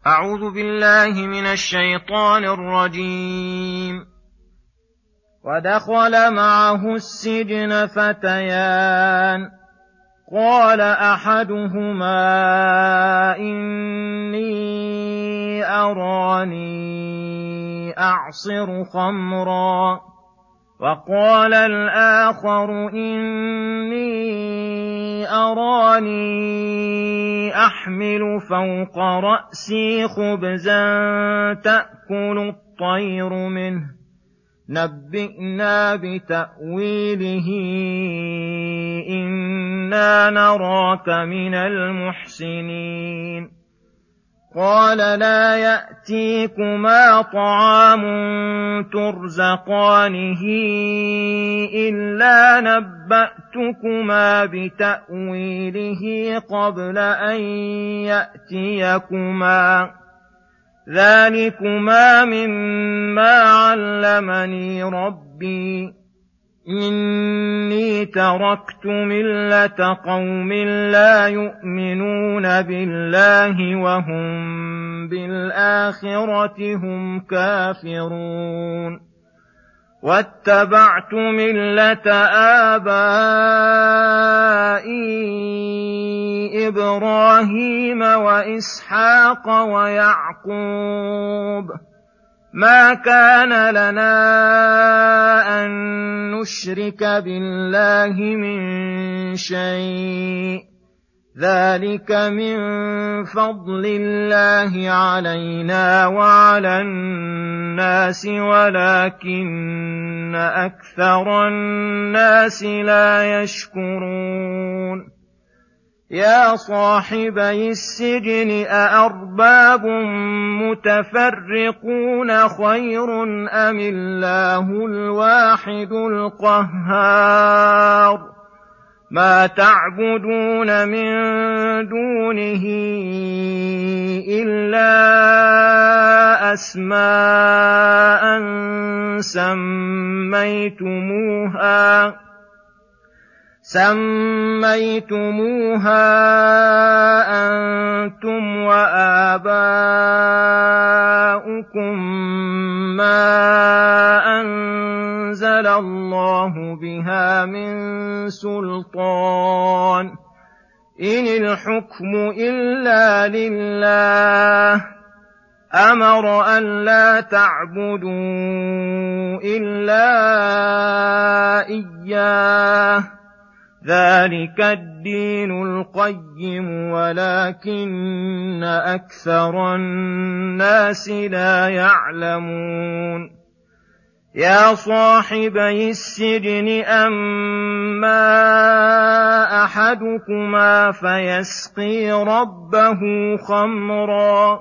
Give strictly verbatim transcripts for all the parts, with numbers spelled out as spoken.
أعوذ بالله من الشيطان الرجيم. ودخل معه السجن فتيان قال أحدهما إني أراني أعصر خمرا وقال الآخر إني أراني أحمل فوق رأسي خبزا تأكل الطير منه نبئنا بتأويله إنا نراك من المحسنين. قال لا يأتيكما طعام ترزقانه إلا نبأتكما بتأويله قبل أن يأتيكما ذلكما مما علمني ربي إني تركت ملة قوم لا يؤمنون بالله وهم بالآخرة هم كافرون واتبعت ملة آبائي إبراهيم وإسحاق ويعقوب ما كان لنا أن نشرك بالله من شيء ذلك من فضل الله علينا وعلى الناس ولكن أكثر الناس لا يشكرون. يا صاحبي السجن أأرباب متفرقون خير أم الله الواحد القهار ما تعبدون من دونه إلا أسماء سميتموها سميتموها أنتم وآباؤكم ما أنزل الله بها من سلطان إن الحكم إلا لله أمر أن لا تعبدوا إلا إياه ذلك الدين القيم ولكن أكثر الناس لا يعلمون. يا صاحبي السجن أما أحدكما فيسقي ربه خمرا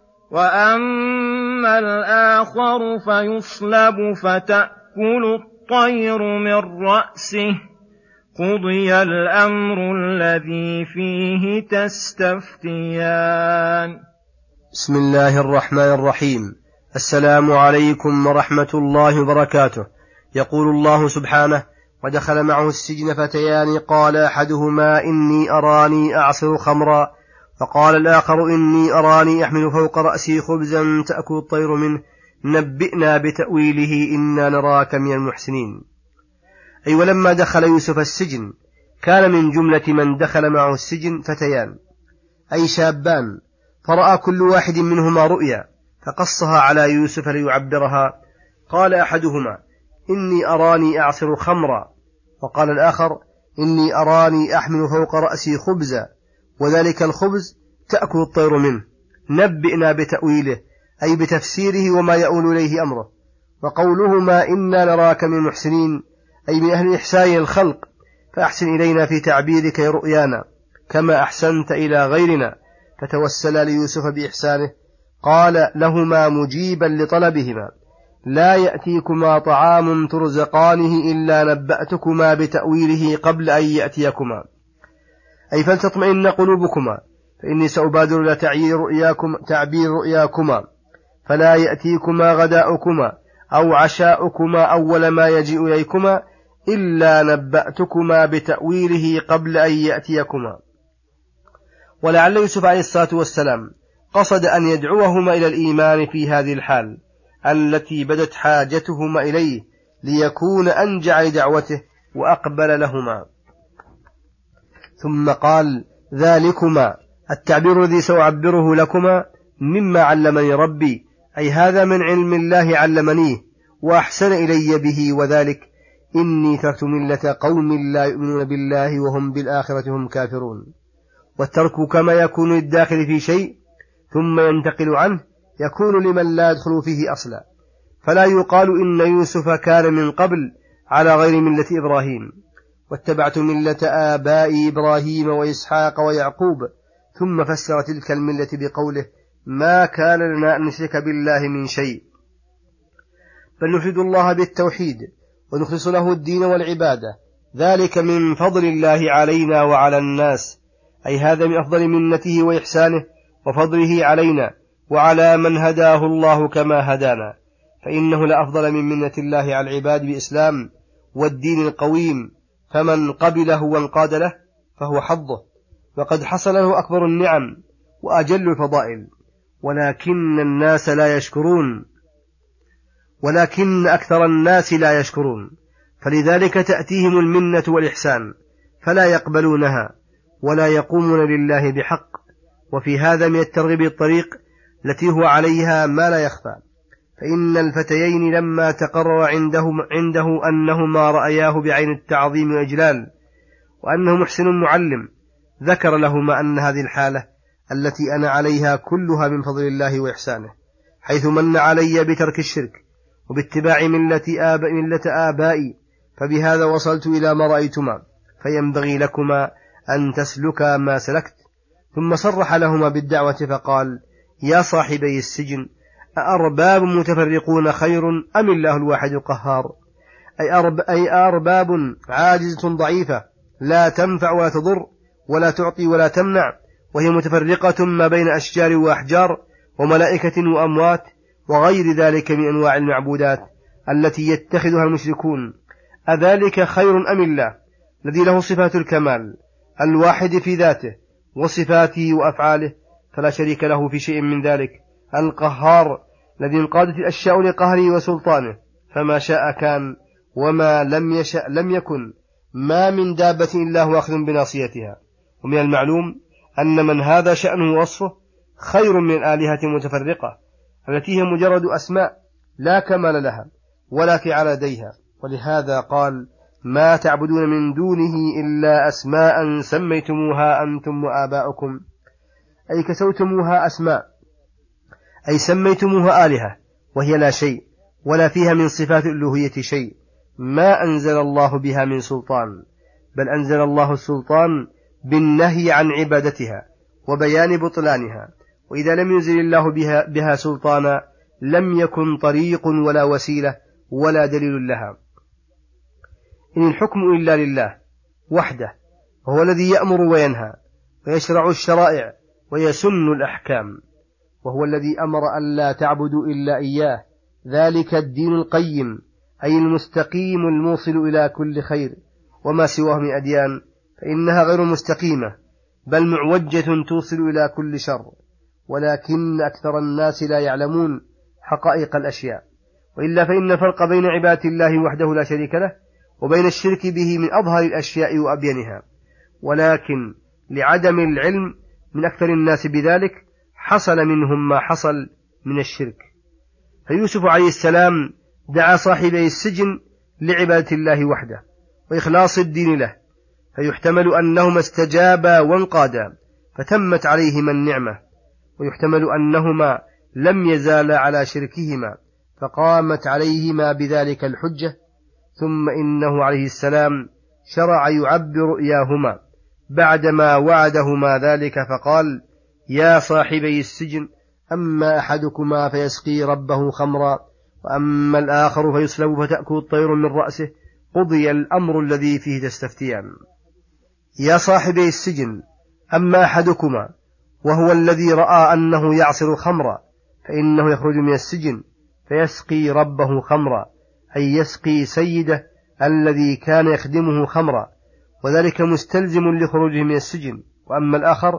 وأما الآخر فيصلب فتأكل الطير من رأسه قضي الأمر الذي فيه تستفتيان. بسم الله الرحمن الرحيم. السلام عليكم ورحمة الله وبركاته. يقول الله سبحانه: ودخل معه السجن فتيان قال أحدهما إني أراني أعصر خمرا وقال الآخر إني أراني أحمل فوق رأسي خبزا تأكل الطير منه نبئنا بتأويله إنا نراك من المحسنين. أي أيوة ولما دخل يوسف السجن كان من جملة من دخل معه السجن فتيان أي شابان، فرأى كل واحد منهما رؤيا فقصها على يوسف ليعبرها. قال أحدهما إني أراني أعصر خمرا وقال الآخر إني أراني أحمل فوق رأسي خبزا وذلك الخبز تأكل الطير منه نبئنا بتأويله أي بتفسيره وما يؤول إليه أمره. وقولهما إنا نراك من المحسنين أي من أهل إحسان الخلق فأحسن إلينا في تعبيرك رؤيانا كما أحسنت إلى غيرنا، فتوسلا ليوسف بإحسانه. قال لهما مجيبا لطلبهما لا يأتيكما طعام ترزقانه إلا نبأتكما بتأويله قبل أن يأتيكما، أي فلتطمئن قلوبكما فإني سأبادر إلى تعبير رؤياكما فلا يأتيكما غداؤكما أو عشاؤكما أول ما يجيء إليكما إلا نبأتكما بتأويله قبل أن يأتيكما. ولعل يوسف عليه الصلاة والسلام قصد أن يدعوهما إلى الإيمان في هذه الحال التي بدت حاجتهما إليه ليكون أنجع لدعوته وأقبل لهما. ثم قال: ذلكما التعبير الذي سأعبره لكما مما علمني ربي، أي هذا من علم الله علمنيه وأحسن إلي به، وذلك إني تركت ملة قوم لا يؤمنون بالله وهم بالآخرة هم كافرون. والترك كما يكون للداخل في شيء ثم ينتقل عنه يكون لمن لا يدخل فيه أصلا، فلا يقال إن يوسف كان من قبل على غير ملة إبراهيم واتبعت ملة آبائي إبراهيم وإسحاق ويعقوب، ثم فسر تلك الملة بقوله: ما كان لنا أن نشرك بالله من شيء، بل نفرد الله بالتوحيد ونخلص له الدين والعبادة، ذلك من فضل الله علينا وعلى الناس، أي هذا من أفضل منته وإحسانه وفضله علينا وعلى من هداه الله كما هدانا، فإنه لأفضل من منة الله على العباد بإسلام والدين القويم، فمن قبله وانقاد له فهو حظه، وقد حصل له أكبر النعم وأجل الفضائل، ولكن الناس لا يشكرون ولكن أكثر الناس لا يشكرون، فلذلك تأتيهم المنة والإحسان فلا يقبلونها ولا يقومون لله بحق. وفي هذا من الترغيب الطريق التي هو عليها ما لا يخفى، فإن الفتيين لما تقرر عنده, عنده أنهما رأياه بعين التعظيم وإجلال وأنه محسن معلم، ذكر لهما أن هذه الحالة التي أنا عليها كلها من فضل الله وإحسانه، حيث من علي بترك الشرك وباتباع ملة, آب... ملة آبائي، فبهذا وصلت إلى ما رأيتما، فينبغي لكما أن تسلكا ما سلكت. ثم صرح لهما بالدعوة فقال: يا صاحبي السجن، أأرباب متفرقون خير أم الله الواحد القهار؟ أي, أرب... أي أرباب عاجزة ضعيفة لا تنفع ولا تضر ولا تعطي ولا تمنع، وهي متفرقة ما بين أشجار وأحجار وملائكة وأموات وغير ذلك من أنواع المعبودات التي يتخذها المشركون، أذلك خير أم الله الذي له صفات الكمال الواحد في ذاته وصفاته وأفعاله فلا شريك له في شيء من ذلك، القهار الذي انقادت الأشياء لقهره وسلطانه، فما شاء كان وما لم يشأ لم يكن، ما من دابة إلا هو أخذ بناصيتها. ومن المعلوم أن من هذا شأنه وصفه خير من الآلهة المتفرقة التي هي مجرد أسماء لا كمال لها ولا فعل لديها، ولهذا قال: ما تعبدون من دونه إلا أسماء سميتموها أنتم وآباؤكم، أي كسوتموها أسماء، أي سميتموها آلهة وهي لا شيء ولا فيها من صفات الألوهية شيء، ما أنزل الله بها من سلطان، بل أنزل الله السلطان بالنهي عن عبادتها وبيان بطلانها، وإذا لم ينزل الله بها, بها سلطانا لم يكن طريق ولا وسيلة ولا دليل لها. إن الحكم إلا لله وحده، وهو الذي يأمر وينهى ويشرع الشرائع ويسن الأحكام، وهو الذي أمر أن لا تعبدوا إلا إياه، ذلك الدين القيم، أي المستقيم الموصل إلى كل خير، وما سواه من أديان فإنها غير مستقيمة بل معوجة توصل إلى كل شر، ولكن أكثر الناس لا يعلمون حقائق الأشياء، وإلا فإن الفرق بين عبادة الله وحده لا شريك له وبين الشرك به من أظهر الأشياء وأبينها، ولكن لعدم العلم من أكثر الناس بذلك حصل منهم ما حصل من الشرك. فيوسف عليه السلام دعا صاحبي السجن لعبادة الله وحده وإخلاص الدين له، فيحتمل أنهما استجابا وانقادا فتمت عليهما النعمة، ويحتمل أنهما لم يزالا على شركهما فقامت عليهما بذلك الحجة، ثم إنه عليه السلام شرع يعبر إياهما بعدما وعدهما ذلك فقال: يا صاحبي السجن، أما أحدكما فيسقي ربه خمرا وأما الآخر فيسلب فتأكل الطير من رأسه، قضي الأمر الذي فيه تستفتيان. يا صاحبي السجن، أما أحدكما وهو الذي رأى أنه يعصر خمرا فإنه يخرج من السجن فيسقي ربه خمرا، أي يسقي سيده الذي كان يخدمه خمرا، وذلك مستلزم لخروجه من السجن. وأما الآخر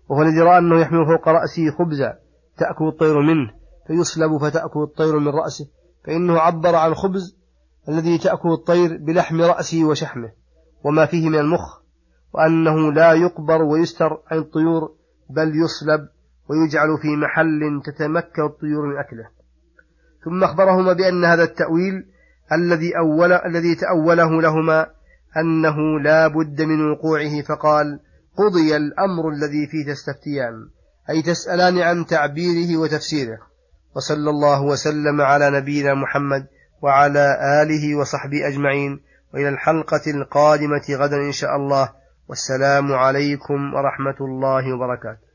وهو الذي رأى أنه يحمل فوق رأسه خبزا تأكل الطير منه فيصلب فتأكل الطير من رأسه، فإنه عبر عن خبز الذي تأكل الطير بلحم رأسه وشحمه وما فيه من المخ، وأنه لا يقبر ويستر عن الطيور بل يصلب ويجعل في محل تتمكن الطيور من أكله. ثم أخبرهما بأن هذا التأويل الذي أول الذي تأوله لهما أنه لا بد من وقوعه، فقال: قضي الأمر الذي فيه تستفتيان، أي تسألان عن تعبيره وتفسيره. وصلى الله وسلم على نبينا محمد وعلى آله وصحبه أجمعين، وإلى الحلقة القادمة غدا إن شاء الله، والسلام عليكم ورحمة الله وبركاته.